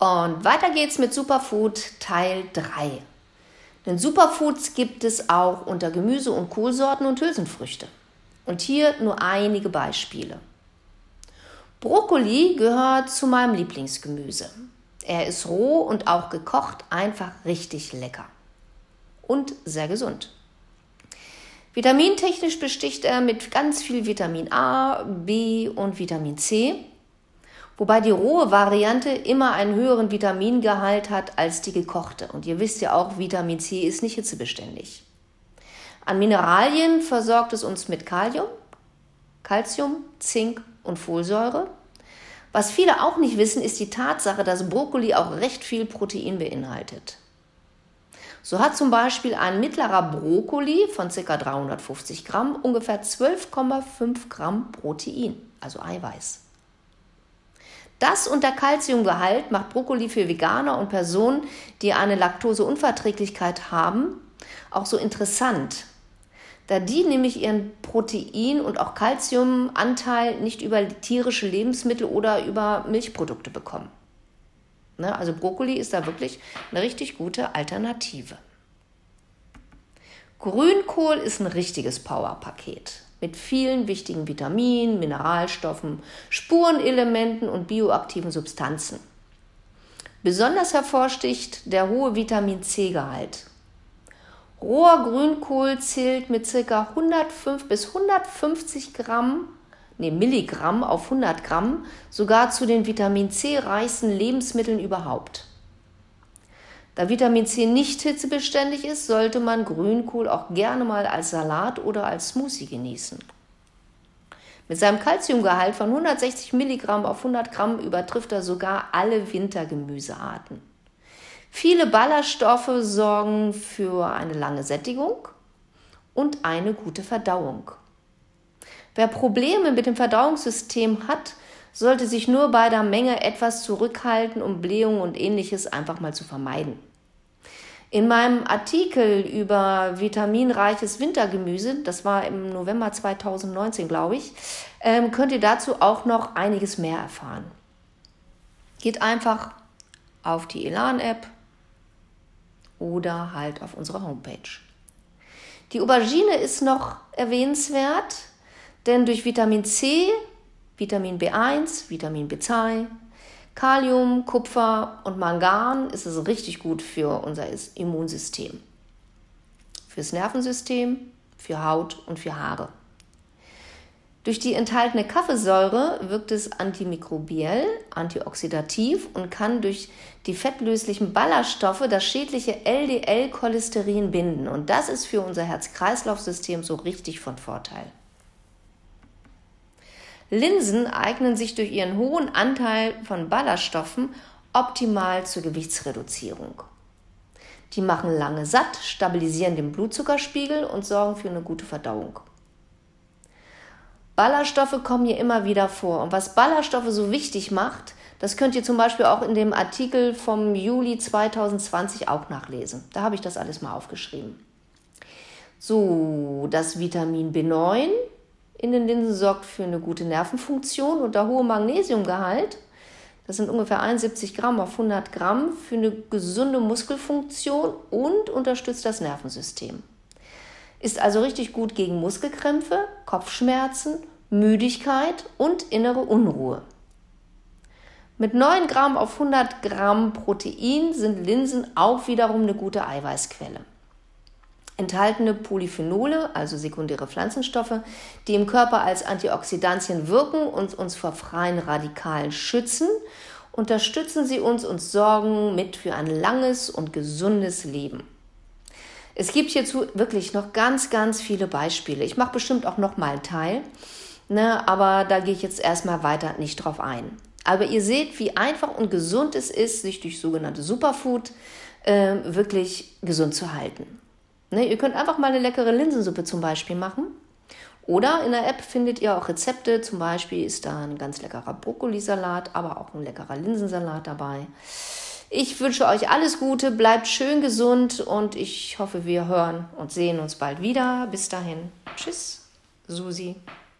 Und weiter geht's mit Superfood Teil 3. Denn Superfoods gibt es auch unter Gemüse- und Kohlsorten und Hülsenfrüchte. Und hier nur einige Beispiele. Brokkoli gehört zu meinem Lieblingsgemüse. Er ist roh und auch gekocht einfach richtig lecker. Und sehr gesund. Vitamintechnisch besticht er mit ganz viel Vitamin A, B und Vitamin C. Wobei die rohe Variante immer einen höheren Vitamingehalt hat als die gekochte. Und ihr wisst ja auch, Vitamin C ist nicht hitzebeständig. An Mineralien versorgt es uns mit Kalium, Calcium, Zink und Folsäure. Was viele auch nicht wissen, ist die Tatsache, dass Brokkoli auch recht viel Protein beinhaltet. So hat zum Beispiel ein mittlerer Brokkoli von ca. 350 Gramm ungefähr 12,5 Gramm Protein, also Eiweiß. Das und der Calciumgehalt macht Brokkoli für Veganer und Personen, die eine Laktoseunverträglichkeit haben, auch so interessant, da die nämlich ihren Protein- und auch Calciumanteil nicht über tierische Lebensmittel oder über Milchprodukte bekommen. Also Brokkoli ist da wirklich eine richtig gute Alternative. Grünkohl ist ein richtiges Powerpaket mit vielen wichtigen Vitaminen, Mineralstoffen, Spurenelementen und bioaktiven Substanzen. Besonders hervorsticht der hohe Vitamin-C-Gehalt. Roher Grünkohl zählt mit ca. 105 bis 150 Milligramm auf 100 Gramm sogar zu den Vitamin-C-reichsten Lebensmitteln überhaupt. Da Vitamin C nicht hitzebeständig ist, sollte man Grünkohl auch gerne mal als Salat oder als Smoothie genießen. Mit seinem Calciumgehalt von 160 Milligramm auf 100 Gramm übertrifft er sogar alle Wintergemüsearten. Viele Ballaststoffe sorgen für eine lange Sättigung und eine gute Verdauung. Wer Probleme mit dem Verdauungssystem hat, sollte sich nur bei der Menge etwas zurückhalten, um Blähungen und Ähnliches einfach mal zu vermeiden. In meinem Artikel über vitaminreiches Wintergemüse, das war im November 2019, glaube ich, könnt ihr dazu auch noch einiges mehr erfahren. Geht einfach auf die Elan-App oder halt auf unsere Homepage. Die Aubergine ist noch erwähnenswert, denn durch Vitamin C, Vitamin B1, Vitamin B2, Kalium, Kupfer und Mangan ist es richtig gut für unser Immunsystem, fürs Nervensystem, für Haut und für Haare. Durch die enthaltene Kaffeesäure wirkt es antimikrobiell, antioxidativ und kann durch die fettlöslichen Ballaststoffe das schädliche LDL-Cholesterin binden. Und das ist für unser Herz-Kreislauf-System so richtig von Vorteil. Linsen eignen sich durch ihren hohen Anteil von Ballaststoffen optimal zur Gewichtsreduzierung. Die machen lange satt, stabilisieren den Blutzuckerspiegel und sorgen für eine gute Verdauung. Ballaststoffe kommen hier immer wieder vor. Und was Ballaststoffe so wichtig macht, das könnt ihr zum Beispiel auch in dem Artikel vom Juli 2020 auch nachlesen. Da habe ich das alles mal aufgeschrieben. So, das Vitamin B9 in den Linsen sorgt für eine gute Nervenfunktion und der hohe Magnesiumgehalt, das sind ungefähr 71 Gramm auf 100 Gramm, für eine gesunde Muskelfunktion und unterstützt das Nervensystem. Ist also richtig gut gegen Muskelkrämpfe, Kopfschmerzen, Müdigkeit und innere Unruhe. Mit 9 Gramm auf 100 Gramm Protein sind Linsen auch wiederum eine gute Eiweißquelle. Enthaltene Polyphenole, also sekundäre Pflanzenstoffe, die im Körper als Antioxidantien wirken und uns vor freien Radikalen schützen, unterstützen sie uns und sorgen mit für ein langes und gesundes Leben. Es gibt hierzu wirklich noch ganz, ganz viele Beispiele. Ich mache bestimmt auch noch mal einen Teil, aber da gehe ich jetzt erstmal weiter nicht drauf ein. Aber ihr seht, wie einfach und gesund es ist, sich durch sogenannte Superfood wirklich gesund zu halten. Ihr könnt einfach mal eine leckere Linsensuppe zum Beispiel machen. Oder in der App findet ihr auch Rezepte. Zum Beispiel ist da ein ganz leckerer Brokkolisalat, aber auch ein leckerer Linsensalat dabei. Ich wünsche euch alles Gute, bleibt schön gesund und ich hoffe, wir hören und sehen uns bald wieder. Bis dahin. Tschüss, Susi.